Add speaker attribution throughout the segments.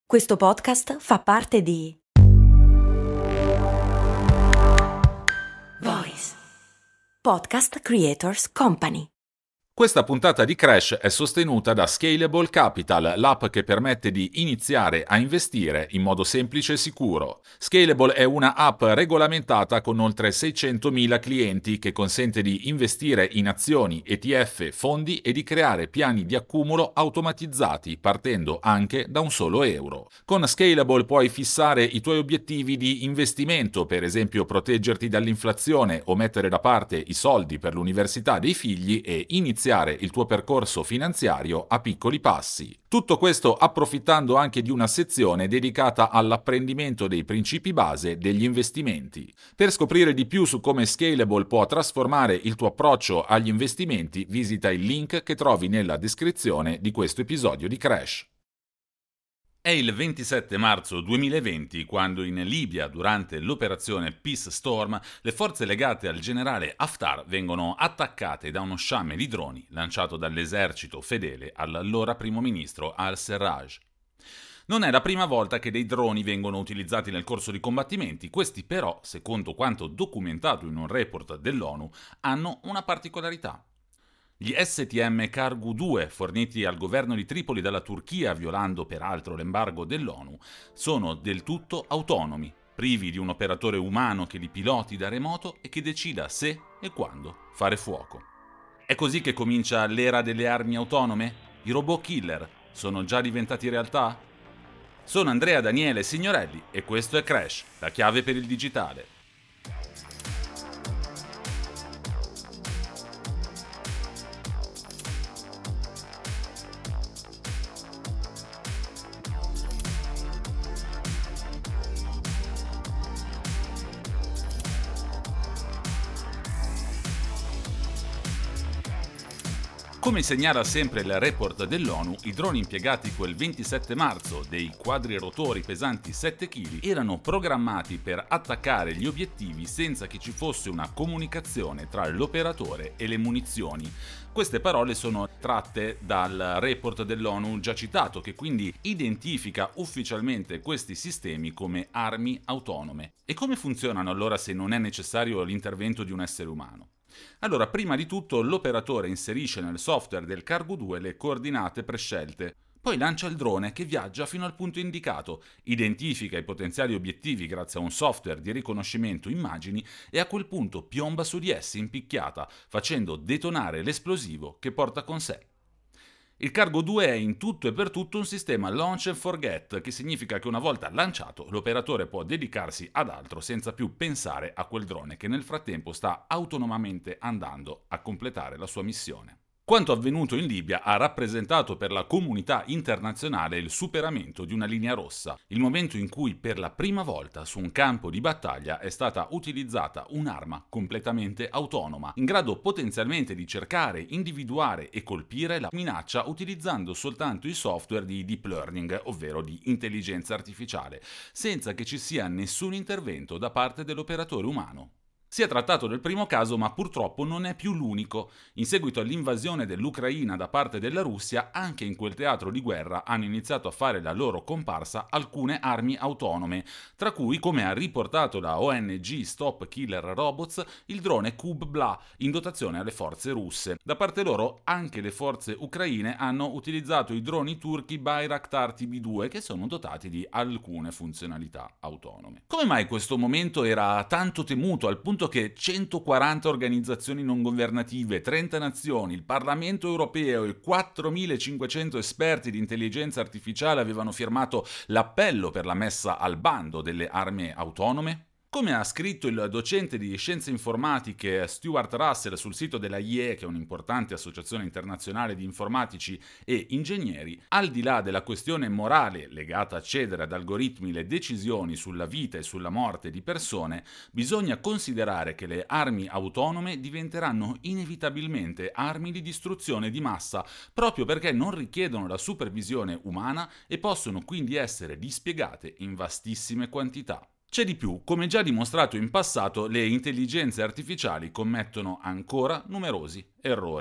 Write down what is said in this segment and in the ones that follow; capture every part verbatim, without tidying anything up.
Speaker 1: Questo podcast fa parte di Voice Podcast Creators Company.
Speaker 2: Questa puntata di Crash è sostenuta da Scalable Capital, l'app che permette di iniziare a investire in modo semplice e sicuro. Scalable è una app regolamentata con oltre seicentomila clienti che consente di investire in azioni, E T F, fondi e di creare piani di accumulo automatizzati partendo anche da un solo euro. Con Scalable puoi fissare i tuoi obiettivi di investimento, per esempio proteggerti dall'inflazione o mettere da parte i soldi per l'università dei figli e iniziare il tuo percorso finanziario a piccoli passi. Tutto questo approfittando anche di una sezione dedicata all'apprendimento dei principi base degli investimenti. Per scoprire di più su come Scalable può trasformare il tuo approccio agli investimenti, visita il link che trovi nella descrizione di questo episodio di Crash. È il ventisette marzo duemilaventi quando in Libia, durante l'operazione Peace Storm, le forze legate al generale Haftar vengono attaccate da uno sciame di droni lanciato dall'esercito fedele all'allora primo ministro al-Serraj. Non è la prima volta che dei droni vengono utilizzati nel corso di combattimenti, questi però, secondo quanto documentato in un report dell'ONU, hanno una particolarità. Gli S T M Kargu due, forniti al governo di Tripoli dalla Turchia, violando peraltro l'embargo dell'ONU, sono del tutto autonomi, privi di un operatore umano che li piloti da remoto e che decida se e quando fare fuoco. È così che comincia l'era delle armi autonome? I robot killer sono già diventati realtà? Sono Andrea Daniele Signorelli e questo è Crash, la chiave per il digitale. Come segnala sempre il report dell'ONU, i droni impiegati quel ventisette marzo, dei quadrirotori pesanti sette chili, erano programmati per attaccare gli obiettivi senza che ci fosse una comunicazione tra l'operatore e le munizioni. Queste parole sono tratte dal report dell'ONU già citato, che quindi identifica ufficialmente questi sistemi come armi autonome. E come funzionano allora se non è necessario l'intervento di un essere umano? Allora, prima di tutto l'operatore inserisce nel software del Kargu due le coordinate prescelte, poi lancia il drone che viaggia fino al punto indicato, identifica i potenziali obiettivi grazie a un software di riconoscimento immagini e a quel punto piomba su di essi in picchiata, facendo detonare l'esplosivo che porta con sé. Il Kargu due è in tutto e per tutto un sistema launch and forget, che significa che una volta lanciato l'operatore può dedicarsi ad altro senza più pensare a quel drone che nel frattempo sta autonomamente andando a completare la sua missione. Quanto avvenuto in Libia ha rappresentato per la comunità internazionale il superamento di una linea rossa, il momento in cui per la prima volta su un campo di battaglia è stata utilizzata un'arma completamente autonoma, in grado potenzialmente di cercare, individuare e colpire la minaccia utilizzando soltanto il software di deep learning, ovvero di intelligenza artificiale, senza che ci sia nessun intervento da parte dell'operatore umano. Si è trattato del primo caso, ma purtroppo non è più l'unico. In seguito all'invasione dell'Ucraina da parte della Russia, anche in quel teatro di guerra hanno iniziato a fare la loro comparsa alcune armi autonome, tra cui, come ha riportato la O N G Stop Killer Robots, il drone Kub-Bla, in dotazione alle forze russe. Da parte loro, anche le forze ucraine hanno utilizzato i droni turchi Bayraktar T B due, che sono dotati di alcune funzionalità autonome. Come mai questo momento era tanto temuto al punto che centoquaranta organizzazioni non governative, trenta nazioni, il Parlamento europeo e quattromilacinquecento esperti di intelligenza artificiale avevano firmato l'appello per la messa al bando delle armi autonome? Come ha scritto il docente di scienze informatiche Stuart Russell sul sito della I E, che è un'importante associazione internazionale di informatici e ingegneri, al di là della questione morale legata a cedere ad algoritmi le decisioni sulla vita e sulla morte di persone, bisogna considerare che le armi autonome diventeranno inevitabilmente armi di distruzione di massa, proprio perché non richiedono la supervisione umana e possono quindi essere dispiegate in vastissime quantità. C'è di più, come già dimostrato in passato, le intelligenze artificiali commettono ancora numerosi errori.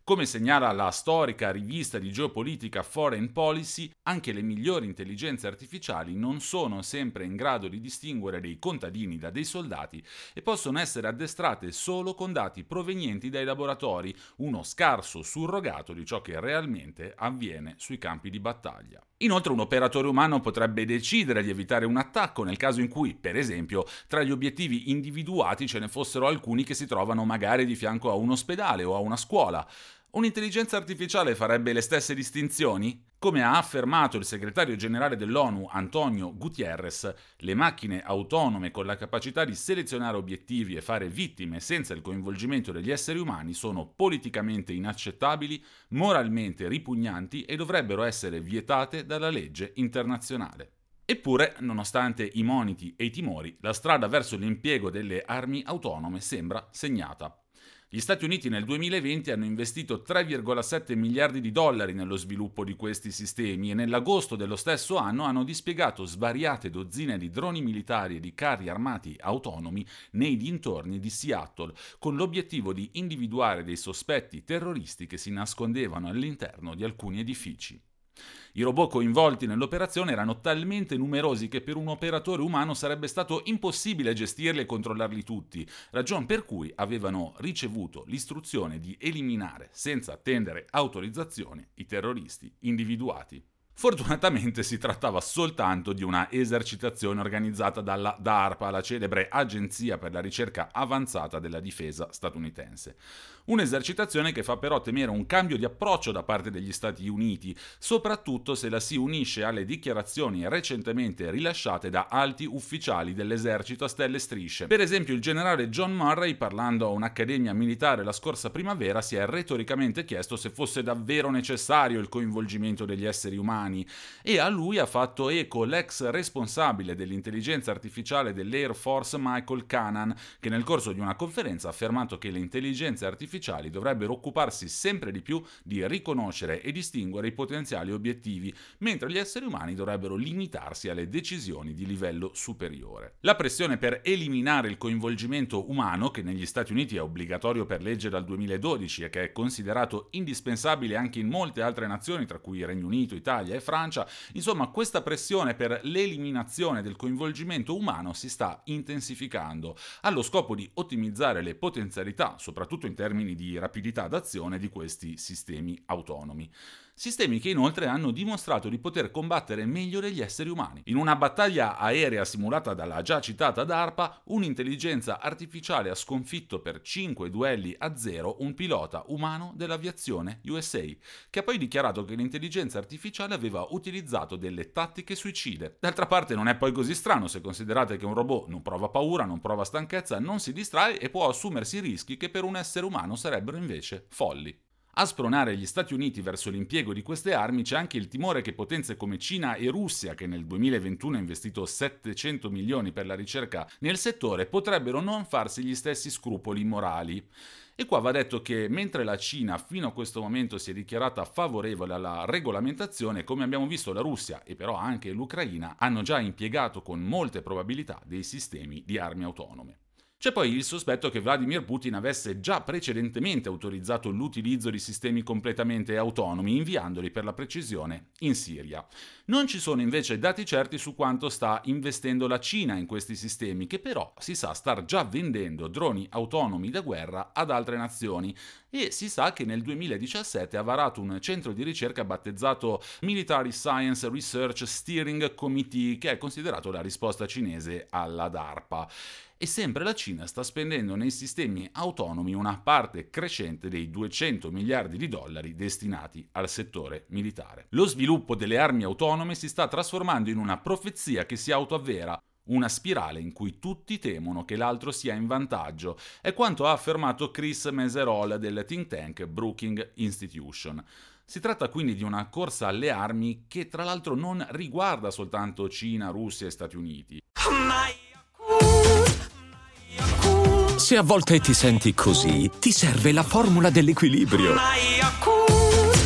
Speaker 2: Come segnala la storica rivista di geopolitica Foreign Policy, anche le migliori intelligenze artificiali non sono sempre in grado di distinguere dei contadini da dei soldati e possono essere addestrate solo con dati provenienti dai laboratori, uno scarso surrogato di ciò che realmente avviene sui campi di battaglia. Inoltre un operatore umano potrebbe decidere di evitare un attacco nel caso in cui, per esempio, tra gli obiettivi individuati ce ne fossero alcuni che si trovano magari di fianco a un ospedale o a una scuola. Un'intelligenza artificiale farebbe le stesse distinzioni? Come ha affermato il segretario generale dell'ONU Antonio Guterres, le macchine autonome con la capacità di selezionare obiettivi e fare vittime senza il coinvolgimento degli esseri umani sono politicamente inaccettabili, moralmente ripugnanti e dovrebbero essere vietate dalla legge internazionale. Eppure, nonostante i moniti e i timori, la strada verso l'impiego delle armi autonome sembra segnata. Gli Stati Uniti nel duemilaventi hanno investito tre virgola sette miliardi di dollari nello sviluppo di questi sistemi e nell'agosto dello stesso anno hanno dispiegato svariate dozzine di droni militari e di carri armati autonomi nei dintorni di Seattle, con l'obiettivo di individuare dei sospetti terroristi che si nascondevano all'interno di alcuni edifici. I robot coinvolti nell'operazione erano talmente numerosi che per un operatore umano sarebbe stato impossibile gestirli e controllarli tutti, ragion per cui avevano ricevuto l'istruzione di eliminare, senza attendere autorizzazione, i terroristi individuati. Fortunatamente si trattava soltanto di una esercitazione organizzata dalla DARPA, la celebre agenzia per la ricerca avanzata della difesa statunitense. Un'esercitazione che fa però temere un cambio di approccio da parte degli Stati Uniti, soprattutto se la si unisce alle dichiarazioni recentemente rilasciate da alti ufficiali dell'esercito a stelle e strisce. Per esempio il generale John Murray, parlando a un'accademia militare la scorsa primavera, si è retoricamente chiesto se fosse davvero necessario il coinvolgimento degli esseri umani, e a lui ha fatto eco l'ex responsabile dell'intelligenza artificiale dell'Air Force Michael Canan, che nel corso di una conferenza ha affermato che le intelligenze artificiali dovrebbero occuparsi sempre di più di riconoscere e distinguere i potenziali obiettivi, mentre gli esseri umani dovrebbero limitarsi alle decisioni di livello superiore. La pressione per eliminare il coinvolgimento umano, che negli Stati Uniti è obbligatorio per legge dal duemiladodici e che è considerato indispensabile anche in molte altre nazioni, tra cui Regno Unito, Italia e Francia, insomma questa pressione per l'eliminazione del coinvolgimento umano si sta intensificando, allo scopo di ottimizzare le potenzialità, soprattutto in termini di rapidità d'azione di questi sistemi autonomi. Sistemi che inoltre hanno dimostrato di poter combattere meglio degli esseri umani. In una battaglia aerea simulata dalla già citata DARPA, un'intelligenza artificiale ha sconfitto per cinque duelli a zero un pilota umano dell'aviazione U S A, che ha poi dichiarato che l'intelligenza artificiale aveva utilizzato delle tattiche suicide. D'altra parte non è poi così strano se considerate che un robot non prova paura, non prova stanchezza, non si distrae e può assumersi rischi che per un essere umano sarebbero invece folli. A spronare gli Stati Uniti verso l'impiego di queste armi c'è anche il timore che potenze come Cina e Russia, che nel duemilaventuno hanno investito settecento milioni per la ricerca nel settore, potrebbero non farsi gli stessi scrupoli morali. E qua va detto che mentre la Cina fino a questo momento si è dichiarata favorevole alla regolamentazione, come abbiamo visto la Russia e però anche l'Ucraina hanno già impiegato con molte probabilità dei sistemi di armi autonome. C'è poi il sospetto che Vladimir Putin avesse già precedentemente autorizzato l'utilizzo di sistemi completamente autonomi, inviandoli per la precisione in Siria. Non ci sono invece dati certi su quanto sta investendo la Cina in questi sistemi, che però si sa star già vendendo droni autonomi da guerra ad altre nazioni, e si sa che nel duemiladiciassette ha varato un centro di ricerca battezzato Military Science Research Steering Committee, che è considerato la risposta cinese alla DARPA. E sempre la Cina sta spendendo nei sistemi autonomi una parte crescente dei duecento miliardi di dollari destinati al settore militare. Lo sviluppo delle armi autonome si sta trasformando in una profezia che si autoavvera, una spirale in cui tutti temono che l'altro sia in vantaggio, è quanto ha affermato Chris Meserol del think tank Brookings Institution. Si tratta quindi di una corsa alle armi che tra l'altro non riguarda soltanto Cina, Russia e Stati Uniti.
Speaker 3: Se a volte ti senti così, ti serve la formula dell'equilibrio.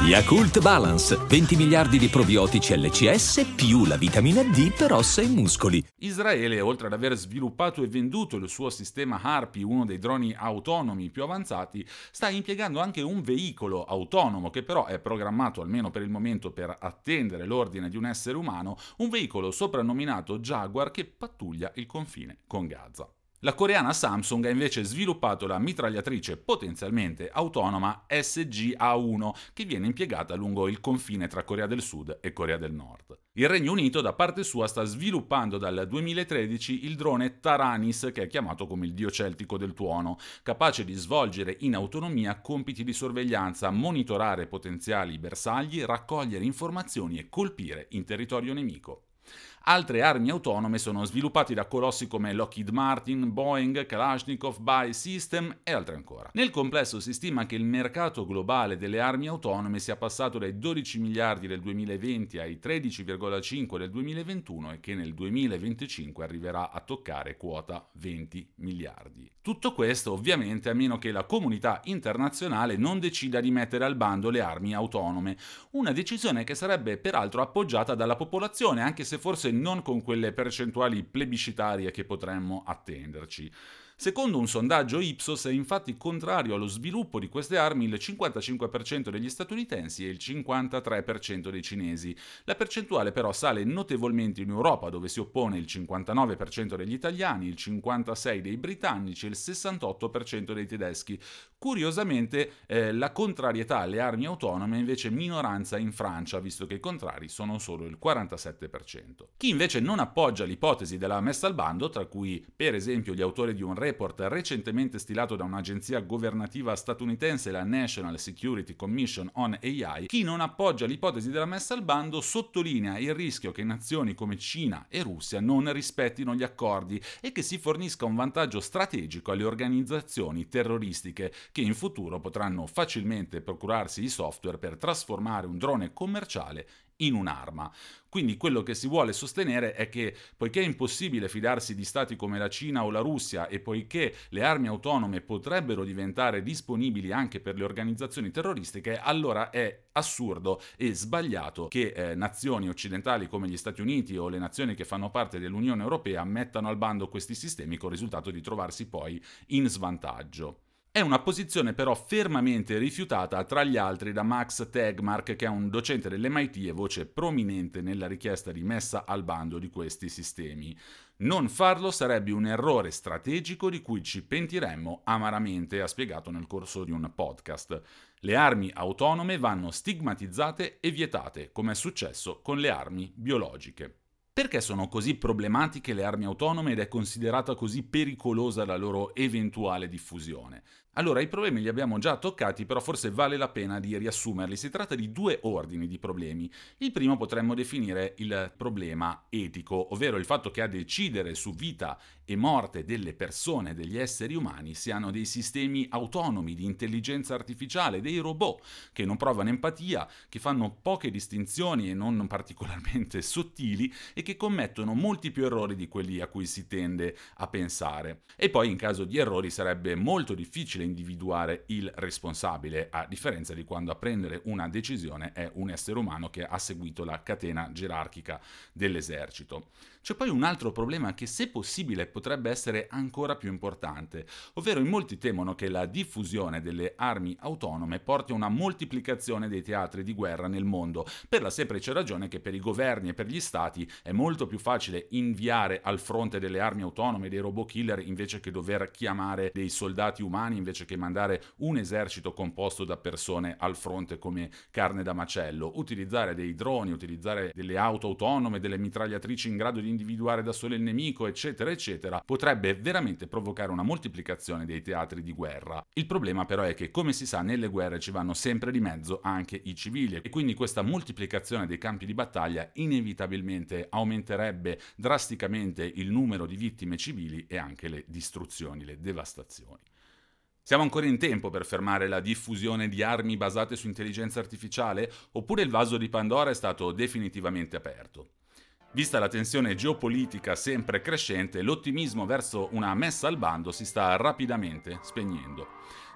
Speaker 3: Yakult Balance, venti miliardi di probiotici L C S più la vitamina D per ossa e muscoli.
Speaker 2: Israele, oltre ad aver sviluppato e venduto il suo sistema Harpy, uno dei droni autonomi più avanzati, sta impiegando anche un veicolo autonomo che però è programmato, almeno per il momento, per attendere l'ordine di un essere umano, un veicolo soprannominato Jaguar che pattuglia il confine con Gaza. La coreana Samsung ha invece sviluppato la mitragliatrice potenzialmente autonoma S G A uno che viene impiegata lungo il confine tra Corea del Sud e Corea del Nord. Il Regno Unito da parte sua sta sviluppando dal duemilatredici il drone Taranis, che è chiamato come il dio celtico del tuono, capace di svolgere in autonomia compiti di sorveglianza, monitorare potenziali bersagli, raccogliere informazioni e colpire in territorio nemico. Altre armi autonome sono sviluppate da colossi come Lockheed Martin, Boeing, Kalashnikov, Buy System e altre ancora. Nel complesso si stima che il mercato globale delle armi autonome sia passato dai dodici miliardi del duemilaventi ai tredici virgola cinque del duemilaventuno e che nel duemilaventicinque arriverà a toccare quota venti miliardi. Tutto questo ovviamente a meno che la comunità internazionale non decida di mettere al bando le armi autonome, una decisione che sarebbe peraltro appoggiata dalla popolazione, anche se forse non con quelle percentuali plebiscitarie che potremmo attenderci. Secondo un sondaggio Ipsos è infatti contrario allo sviluppo di queste armi il cinquantacinque per cento degli statunitensi e il cinquantatré per cento dei cinesi. La percentuale però sale notevolmente in Europa, dove si oppone il cinquantanove per cento degli italiani, il cinquantasei per cento dei britannici e il sessantotto per cento dei tedeschi. Curiosamente eh, la contrarietà alle armi autonome è invece minoranza in Francia, visto che i contrari sono solo il quarantasette per cento. Chi invece non appoggia l'ipotesi della messa al bando, tra cui per esempio gli autori di un report recentemente stilato da un'agenzia governativa statunitense, la National Security Commission on A I, chi non appoggia l'ipotesi della messa al bando sottolinea il rischio che nazioni come Cina e Russia non rispettino gli accordi e che si fornisca un vantaggio strategico alle organizzazioni terroristiche che in futuro potranno facilmente procurarsi i software per trasformare un drone commerciale in un'arma. Quindi quello che si vuole sostenere è che, poiché è impossibile fidarsi di stati come la Cina o la Russia e poiché le armi autonome potrebbero diventare disponibili anche per le organizzazioni terroristiche, allora è assurdo e sbagliato che eh, nazioni occidentali come gli Stati Uniti o le nazioni che fanno parte dell'Unione Europea mettano al bando questi sistemi con il risultato di trovarsi poi in svantaggio. È una posizione però fermamente rifiutata tra gli altri da Max Tegmark, che è un docente dell'M I T e voce prominente nella richiesta di messa al bando di questi sistemi. Non farlo sarebbe un errore strategico di cui ci pentiremmo amaramente, ha spiegato nel corso di un podcast. Le armi autonome vanno stigmatizzate e vietate, come è successo con le armi biologiche. Perché sono così problematiche le armi autonome ed è considerata così pericolosa la loro eventuale diffusione? Allora, i problemi li abbiamo già toccati, però forse vale la pena di riassumerli. Si tratta di due ordini di problemi. Il primo potremmo definire il problema etico, ovvero il fatto che a decidere su vita e morte delle persone, degli esseri umani, siano dei sistemi autonomi di intelligenza artificiale, dei robot che non provano empatia, che fanno poche distinzioni e non particolarmente sottili e che commettono molti più errori di quelli a cui si tende a pensare. E poi in caso di errori sarebbe molto difficile individuare il responsabile, a differenza di quando a prendere una decisione è un essere umano che ha seguito la catena gerarchica dell'esercito. C'è poi un altro problema che, se possibile, potrebbe essere ancora più importante, ovvero in molti temono che la diffusione delle armi autonome porti a una moltiplicazione dei teatri di guerra nel mondo, per la semplice ragione che per i governi e per gli stati è molto più facile inviare al fronte delle armi autonome dei robot killer invece che dover chiamare dei soldati umani, invece che mandare un esercito composto da persone al fronte come carne da macello. Utilizzare dei droni, utilizzare delle auto autonome, delle mitragliatrici in grado di individuare da sole il nemico, eccetera eccetera, potrebbe veramente provocare una moltiplicazione dei teatri di guerra. Il problema però è che, come si sa, nelle guerre ci vanno sempre di mezzo anche i civili e quindi questa moltiplicazione dei campi di battaglia inevitabilmente aumenterebbe drasticamente il numero di vittime civili e anche le distruzioni, le devastazioni. Siamo ancora in tempo per fermare la diffusione di armi basate su intelligenza artificiale, oppure il vaso di Pandora è stato definitivamente aperto? Vista la tensione geopolitica sempre crescente, l'ottimismo verso una messa al bando si sta rapidamente spegnendo.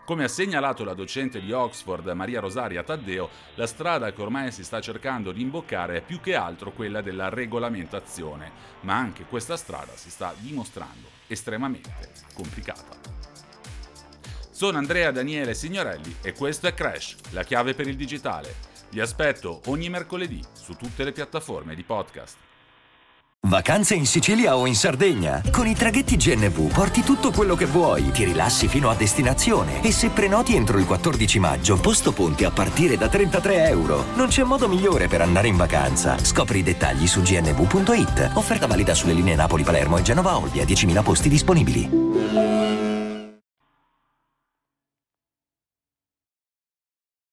Speaker 2: Come ha segnalato la docente di Oxford Maria Rosaria Taddeo, la strada che ormai si sta cercando di imboccare è più che altro quella della regolamentazione, ma anche questa strada si sta dimostrando estremamente complicata. Sono Andrea Daniele Signorelli e questo è Crash, la chiave per il digitale. Vi aspetto ogni mercoledì su tutte le piattaforme di podcast.
Speaker 4: Vacanze in Sicilia o in Sardegna? Con i traghetti G N V porti tutto quello che vuoi, ti rilassi fino a destinazione e se prenoti entro il quattordici maggio, posto ponti a partire da trentatré euro. Non c'è modo migliore per andare in vacanza. Scopri i dettagli su g n v punto i t. Offerta valida sulle linee Napoli-Palermo e Genova-Olbia, diecimila posti disponibili.